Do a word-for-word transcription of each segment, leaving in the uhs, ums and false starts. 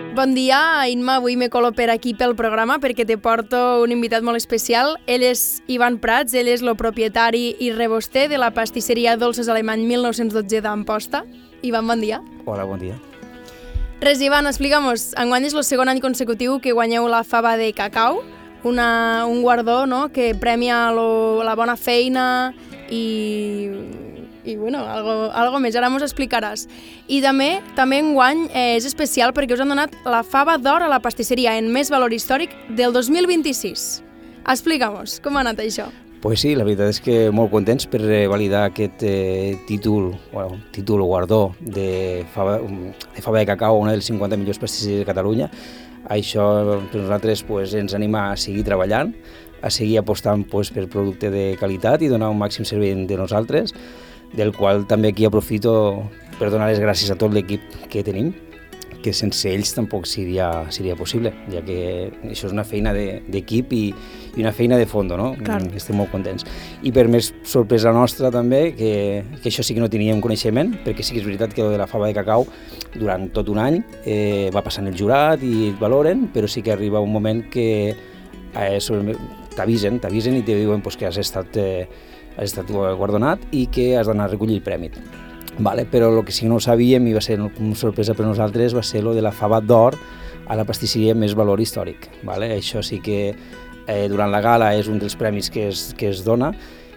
Bon dia, Imma. Avui me colo per aquí pel programa perquè te porto un invitat molt especial. Ell és Ivan Prats, ell és el propietari i reboster de la pastisseria Dolces Alemany mil nou-cents dotze d'Amposta. Ivan, bon dia. Hola, bon dia. Res, Ivan, explica'm-nos. Enguany és el segon any consecutiu que guanyeu la fava de cacau, una, un guardó, no?, que premia lo, la bona feina i... i bueno, algo, algo més, ara mos explicaràs. I també, també enguany eh, és especial perquè us han donat la fava d'or a la pastisseria en més valor històric del dos mil vint-i-sis. Explica-mos, com ha anat això? Pues sí, la veritat és que molt contents per validar aquest eh, títol, bueno, títol o guardó de fava, de fava de cacau, una de les cinquanta millors pastisseries de Catalunya. Això per nosaltres pues, ens anima a seguir treballant, a seguir apostant pues, per producte de qualitat i donar un màxim servei de nosaltres, del qual també aquí aprofito per donar les gràcies a tot l'equip que tenim, que sense ells tampoc seria, seria possible, ja que això és una feina d'equip de, i, i una feina de fons, no? Clar. Estem molt contents. I per més sorpresa nostra també, que, que això sí que no teníem coneixement, perquè sí que és veritat que de la fava de cacau durant tot un any eh, va passant el jurat i et valoren, però sí que arriba un moment que eh, t'avisen, t'avisen i te diuen pues, que has estat... Eh, has estat guardonat i que has d'anar a recollir el premi. Vale, però el que sí que no sabíem i va ser una sorpresa per nosaltres va ser lo de la fava d'or a la pastisseria més valor històric. Vale? Això sí que eh, durant la gala és un dels premis que es, que es dona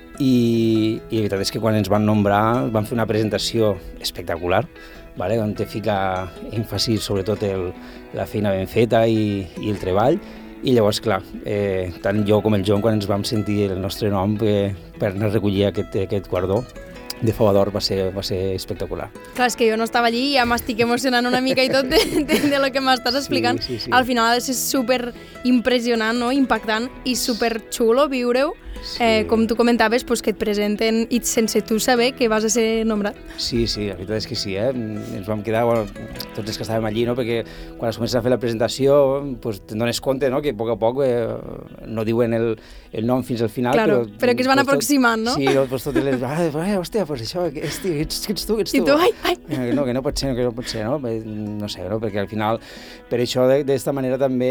i, i la veritat és que quan ens van nombrar van fer una presentació espectacular, vale? On te fica èmfasi sobretot el, la feina ben feta i, i el treball. I llavors, clar, eh, tant jo com el Joan, quan ens vam sentir el nostre nom eh, per anar a recollir aquest, aquest guardó de fava d'or va ser, va ser espectacular. Clar, és que jo no estava allí i ja m'estic emocionant una mica i tot de, de, de lo que m'estàs explicant. Sí, sí, sí. Al final ha de ser super impressionant, no? Impactant i super xulo viure-ho. Sí. Eh, com tu comentaves, pues, que et presenten i sense tu saber que vas a ser nombrat. Sí, sí, la veritat és que sí, eh? Ens vam quedar, bueno, tots els que estàvem allí, no? Perquè quan es comença a fer la presentació pues, te'n dones compte, no? Que a poc a poc eh, no diuen el, el nom fins al final. Claro, però, però que es van pues, aproximant, no? Sí, pues, totes les... Ah, hòstia, pues això, que ets, que ets, que ets tu, que ets tu. I tu, ai, ai. No, que no pot ser, que no pot ser, no? No sé, no? Perquè al final, per això d'aquesta manera també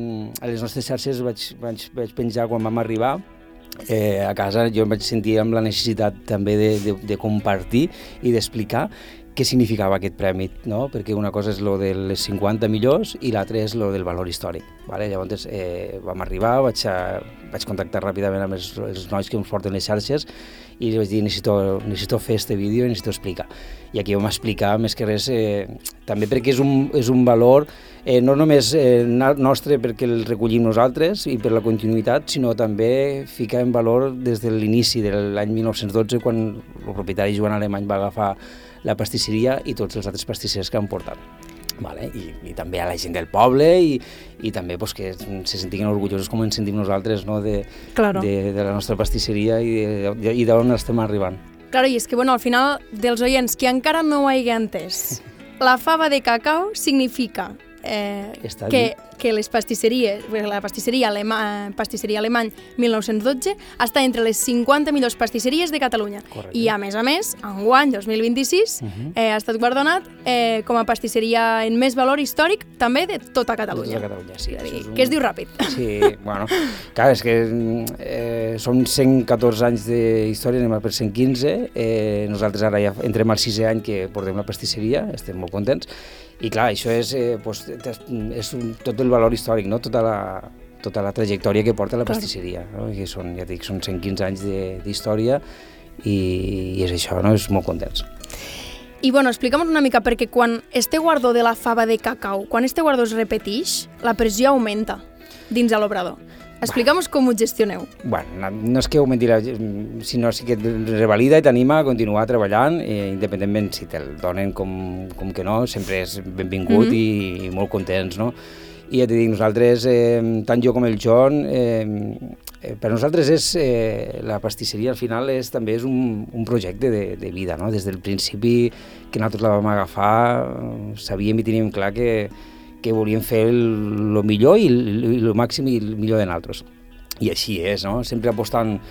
a les nostres xarxes vaig, vaig, vaig penjar quan vam arribar. Eh, a casa jo em vaig sentir amb la necessitat també de, de, de compartir i d'explicar què significava aquest premi, no? Perquè una cosa és lo de les cinquanta millors i l'altra és lo del valor històric. Vale? Llavors eh, vam arribar, vaig, a, vaig contactar ràpidament amb els, els nois que ens porten les xarxes i els vaig dir necessito, necessito fer este vídeo i necessito explicar. I aquí vam explicar més que res, eh, també perquè és un, és un valor eh, no només eh, nostre perquè el recollim nosaltres i per la continuïtat, sinó també ficar en valor des de l'inici de l'any mil nou-cents dotze quan el propietari Joan Alemany va agafar la pastisseria i tots els altres pastissers que han portat. Vale? I, i també a la gent del poble i, i també pues, que se sentiguin orgullosos com ens sentim nosaltres, no? de, claro. de, de la nostra pastisseria i d'on estem arribant. Claro, i és que bueno, al final dels oients que encara no ho hagi entès, la fava de cacau significa eh, que, que les pastisseries, la pastisseria, Alema, pastisseria Alemany mil nou-cents dotze està entre les cinquanta millors pastisseries de Catalunya. Correcte. I a més a més, enguany dos mil vint-i-sis uh -huh. eh, ha estat guardonat eh, com a pastisseria en més valor històric també de tota Catalunya. De tota Catalunya, sí. Dir, és un... Que es diu ràpid. Sí, bueno, clar, és que eh, són cent catorze anys d'història, anem per cent quinze, eh, nosaltres ara ja entrem al sisè any que portem la pastisseria, estem molt contents, i clar, això és, eh, pues, és un, tot el valor històric, no? tota, la, tota la trajectòria que porta la pastisseria, no? Que són, ja dic, són cent quinze anys d'història i, i és això, no? És molt contents. I bueno, explica'm una mica, perquè quan este guardó de la fava de cacau, quan este guardó es repeteix, la pressió augmenta dins de l'obrador. Explica'm com ho gestioneu. Bueno, no, no és que augmenti, la, sinó sí que et revalida i t'anima a continuar treballant, eh, independentment si te'l donen com, com que no, sempre és benvingut mm -hmm. i, i molt contents, no? I ja t'he dit, nosaltres, eh, tant jo com el Joan, eh, eh, per nosaltres és, eh, la pastisseria al final és, també és un, un projecte de, de vida, no? Des del principi que nosaltres la vam agafar, sabíem i teníem clar que que volíem fer el, el millor i el, el màxim i el millor de nosaltres. I així és, no? Sempre apostant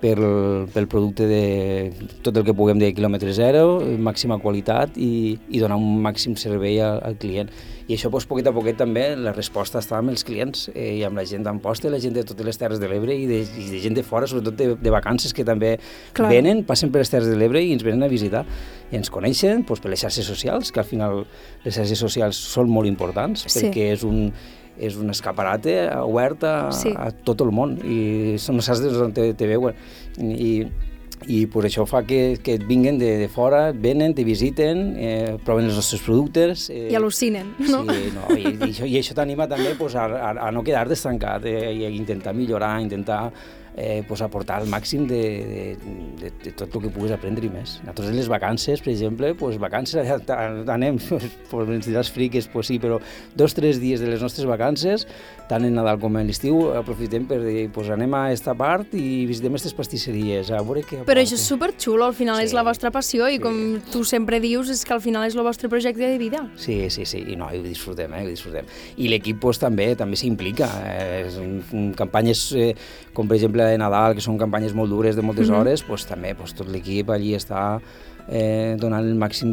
pel, pel producte de tot el que puguem de quilòmetre zero, màxima qualitat i, i donar un màxim servei al, al client. I això, doncs, poquet a poquet també, la resposta està amb els clients eh, i amb la gent d'Amposta, la gent de totes les Terres de l'Ebre i, de, i de gent de fora, sobretot de, de vacances, que també Clar. venen, passen per les Terres de l'Ebre i ens venen a visitar. I ens coneixen doncs, per les xarxes socials, que al final les xarxes socials són molt importants, sí. perquè és un és un escaparate obert a, sí. a tot el món i no saps d'on te, te veuen i, i pues, això fa que, que et vinguen de, de fora, venen, te visiten, eh, proven els nostres productes eh, i al·lucinen, no? Sí, no, i, i això, i això t'anima també pues, a, a, a no quedar-te estancat eh, i a intentar millorar, a intentar Eh, pues aportar el màxim de, de, de, de tot el que puguis aprendre i més. Nosaltres en les vacances, per exemple, pues vacances, anem, pues, ens diràs friques, pues sí, però dos o tres dies de les nostres vacances, tant en Nadal com en l'estiu, aprofitem per dir, pues anem a esta part i visitem aquestes pastisseries, a veure què aporta. Però això és superxulo, al final sí. és la vostra passió i sí. com tu sempre dius, és que al final és el vostre projecte de vida. Sí, sí, sí, i no, i ho disfrutem, eh, ho disfrutem. I l'equip pues, també també s'implica, eh, en campanyes eh, com per exemple de Nadal, que són campanyes molt dures de moltes mm-hmm. hores, pues, també pues, tot l'equip allí està eh, donant el màxim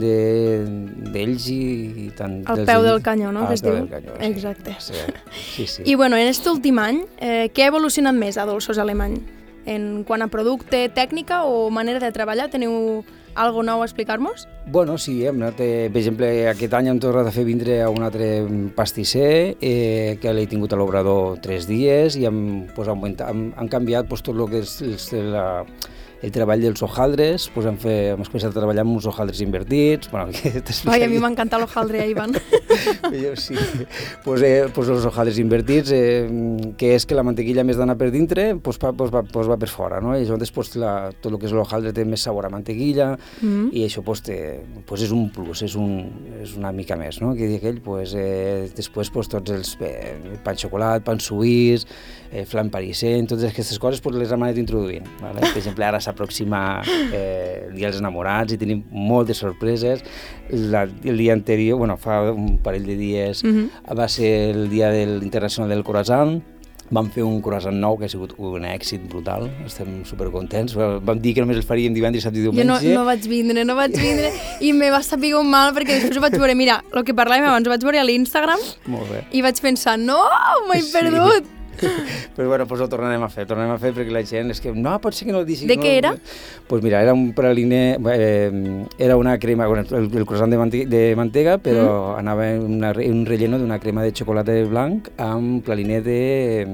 d'ells de, i, i tant... Al peu del canyó, no? Al peu del canyó, sí. Exacte. Sí, sí, sí. I bueno, en aquest últim any, eh, què ha evolucionat més a Dolços Alemany? En quant a producte, tècnica o manera de treballar, teniu algo nou a explicar-nos? Bueno, sí, hem anat, eh, per exemple, aquest any hem tornat a fer vindre a un altre pastisser eh, que l'he tingut a l'obrador tres dies i hem, pues, augmentat, hem, hem canviat pues, tot el que és el, la, el treball dels hojaldres, pues, hem, fet, hem començat a treballar amb uns hojaldres invertits. Bueno, Ai, a mi m'encanta l'hojaldre, eh, Ivan. Jo sí. Pues, eh, pues els hojaldres invertits, eh, que és que la mantequilla més d'anar per dintre, pues, pa, pues, va, pues, va per fora, no? I llavors pues, la, tot el que és l'hojaldre té més sabor a mantequilla mm. i això pues, té, pues, és un plus, és, un, és una mica més, no? Que aquell, pues, eh, després pues, tots els eh, pan xocolat, pan suís, eh, flan parisent, totes aquestes coses pues, les hem anat introduint. Vale? Per exemple, ara s'aproxima eh, el dia dels enamorats i tenim moltes sorpreses. La, el dia anterior, bueno, fa un parell de dies, mm-hmm. va ser el dia del internacional del croissant. Vam fer un croissant nou que ha sigut un èxit brutal, estem supercontents. Vam dir que només el faríem divendres, dissabte i diumenge. Jo no, no vaig vindre, no vaig vindre i me va saber un mal perquè després ho vaig veure, mira, el que parlàvem abans, ho vaig veure a l'Instagram i vaig pensar, no, m'he sí. perdut. Però bueno, pues ho tornarem a fer, tornarem a fer perquè la gent és que no, pot ser que no el deixi. De no, què era? Pues mira, era un praliné, eh, era una crema, bueno, el, el croissant de, mante de mantega, però mm. anava en una, un relleno d'una crema de xocolata blanc amb praliné de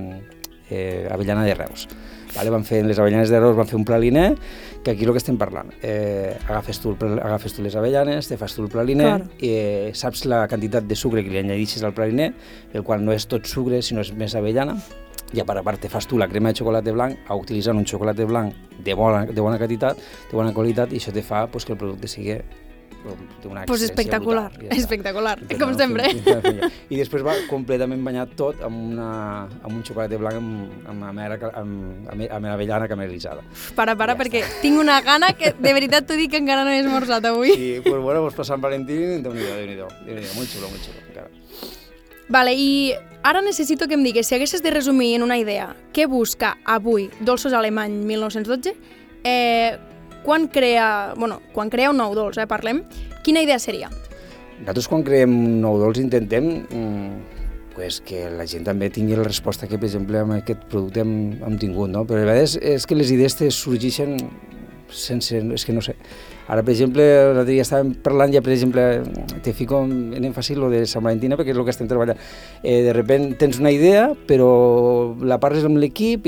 eh, avellana de Reus. Vale, van fer, les avellanes de Reus van fer un praliné, que aquí és el que estem parlant. Eh, agafes, tu, agafes tu les avellanes, te fas tu el praliné, claro. i eh, saps la quantitat de sucre que li añadixes al praliné, el qual no és tot sucre, sinó és més avellana, i a part a part te fas tu la crema de xocolata blanc utilitzant un xocolata blanc de bona, de bona quantitat, de bona qualitat, i això te fa pues, que el producte sigui d'una pues espectacular, brutal, ja espectacular, com sempre. I després va completament banyat tot amb, una, amb un xocolata blanc amb, amb, amb, amb, amb, amb avellana caramelitzada. Para, para, ja perquè està. Tinc una gana que de veritat t'ho dic que encara no he esmorzat avui. Sí, pues bueno, pues per Sant Valentín, Déu-n'hi-do, Déu-n'hi-do, Déu-n'hi-do, molt xulo, molt xulo, encara. Vale, i ara necessito que em digues, si haguessis de resumir en una idea, què busca avui Dolços Alemany mil nou-cents dotze, eh, quan crea, bueno, quan crea un nou dolç, eh, parlem, quina idea seria? Nosaltres quan creem un nou dolç intentem mm, pues, que la gent també tingui la resposta que, per exemple, amb aquest producte hem, hem tingut, no? Però a vegades és que les idees te sorgeixen sense, és que no sé. Ara, per exemple, l'altre dia estàvem parlant ja, per exemple, te fico en èmfasi lo de Sant Valentina perquè és el que estem treballant. Eh, de repente tens una idea, però la parles amb l'equip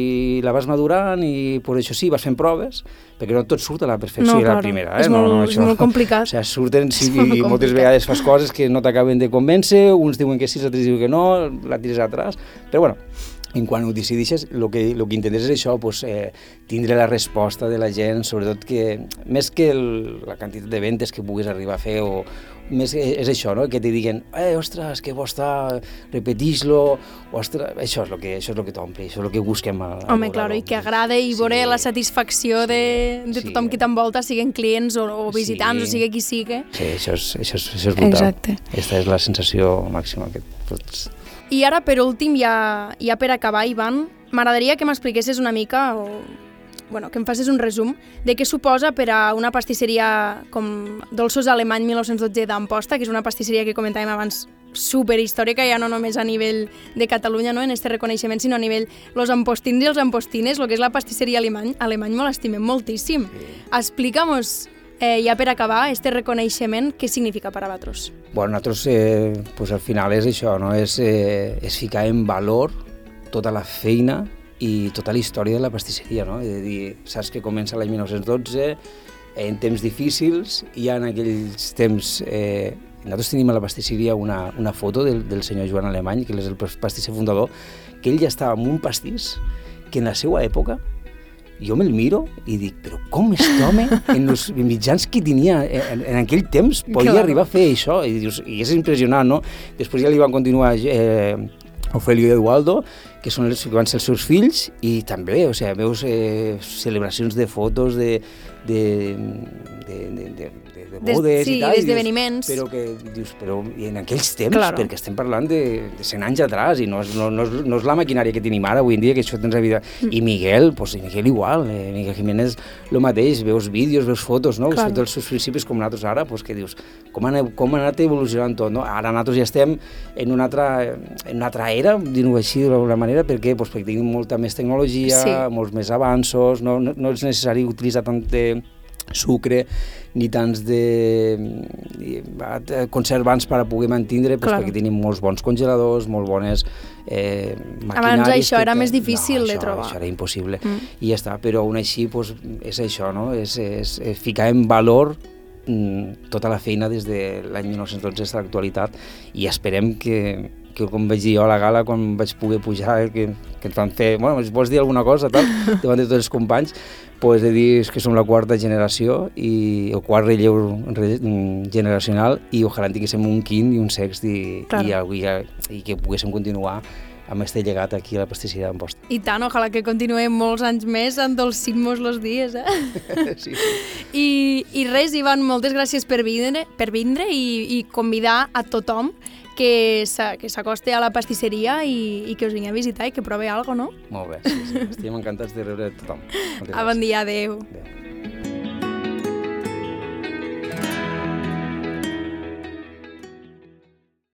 i la vas madurant i per això sí, vas fent proves, perquè no tot surt a la perfecció no, i a la claro. primera. Eh? És, molt, no, no, és molt complicat. O sigui, surten sí, i moltes vegades fas coses que no t'acaben de convèncer, uns diuen que sí, els altres diuen que no, la tires atràs, però bueno, en quan ho decideixes, el que, el que intentes és això, pues, eh, tindre la resposta de la gent, sobretot que, més que el, la quantitat de ventes que puguis arribar a fer, o més és això, no? Que te diguen, eh, ostres, que bo està, repetix-lo, ostres, això és el que, això és el que t'omple, això és el que busquem. A, a Home, clar, i que agrada i veure sí, la satisfacció de, de tothom sí. qui t'envolta, siguin clients o, o visitants, sí. o sigui qui sigui. Sí, això és, això és, això és brutal. Exacte. Aquesta és la sensació màxima que pots... I ara, per últim, ja, ja per acabar, Ivan, m'agradaria que m'expliquessis una mica o, bueno, que em facis un resum de què suposa per a una pastisseria com Dolços Alemany mil nou-cents dotze d'Amposta, que és una pastisseria que comentàvem abans superhistòrica, ja no només a nivell de Catalunya, no?, en este reconeixement, sinó a nivell los ampostins i els ampostines, el que és la pastisseria alemany, alemany molt l'estimem moltíssim. Explica'm-nos, eh, ja per acabar, este reconeixement, què significa per a vosaltres? Bueno, nosaltres, eh, pues al final és això, no? És, eh, és ficar en valor tota la feina i tota la història de la pastisseria, no? És a dir, saps que comença l'any mil nou-cents dotze, en temps difícils, i en aquells temps... Eh, nosaltres tenim a la pastisseria una, una foto del, del senyor Joan Alemany, que és el pastisser fundador, que ell ja estava amb un pastís que en la seva època jo me'l miro i dic, però com aquest home, en els mitjans que tenia en, en aquell temps, podia claro. arribar a fer això? I, dius, i és impressionant, no? Després ja li van continuar eh, Ofelio i Eduardo, que són els, que van ser els seus fills, i també, o sigui, veus eh, celebracions de fotos de, de, de, de, de, de bodes sí, i tal. Sí, d'esdeveniments. Però que dius, però en aquells temps, claro. perquè estem parlant de, de cent anys atrás, i no és, no, no, és, no és la maquinària que tenim ara, avui en dia, que això tens a vida. Mm. I Miguel, pues, Miguel igual, eh, Miguel Jiménez el mateix, veus vídeos, veus fotos, no? Claro. Dels seus principis com nosaltres ara, pues, que dius, com ha, com ha anat evolucionant tot, no? Ara nosaltres ja estem en una altra, en una altra era, dir-ho així d'alguna manera, perquè, pues, perquè tenim molta més tecnologia, sí. molts més avanços, no, no, no és necessari utilitzar tant de sucre ni tants de conservants per a poder mantindre, pues, perquè tenim molts bons congeladors, molt bones eh, maquinàries. Abans això era que, més difícil no, de això, trobar. Això era impossible. Mm. I ja està, però aún així pues, és això, no? és, és, és ficar en valor mm, tota la feina des de l'any mil nou-cents dotze fins a l'actualitat, i esperem que que com vaig dir jo a la gala quan vaig poder pujar, que, que ens van fer, bueno, vols dir alguna cosa, tal, davant de tots els companys, pues de dir que som la quarta generació i el quart relleu re, generacional, i ojalà en tinguéssim un quint i un sext i, claro. i, i, i que poguéssim continuar amb este llegat aquí a la pastisseria d'Amposta. I tant, ojalà que continuem molts anys més endolcint-nos los dies, eh? Sí, sí. I, I res, Ivan, moltes gràcies per vindre, per vindre i, i convidar a tothom que s'acosti a la pastisseria i, i que us vingui a visitar i que provi alguna cosa, no? Molt bé, sí, sí. Estem encantats de rebre tothom. A bon dia, adeu. Adeu.